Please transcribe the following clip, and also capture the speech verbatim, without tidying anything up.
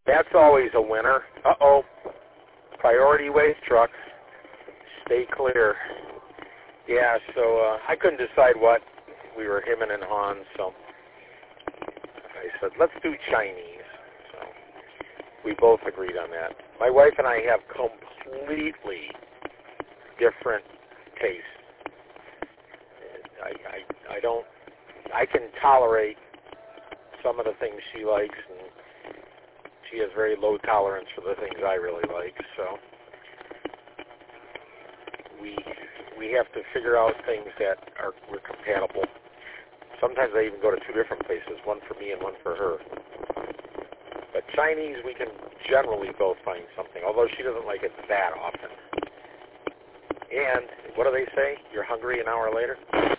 That's always a winner. Uh-oh. Priority waste trucks. Stay clear. Yeah, so uh, I couldn't decide what. We were hemming and hawing, so I said, let's do Chinese. So we both agreed on that. My wife and I have completely different tastes. I, I, I don't, I can tolerate some of the things she likes, and she has very low tolerance for the things I really like, so we we have to figure out things that are we're compatible. Sometimes I even go to two different places, one for me and one for her. But Chinese, we can generally both find something, although she doesn't like it that often. And what do they say? You're hungry an hour later?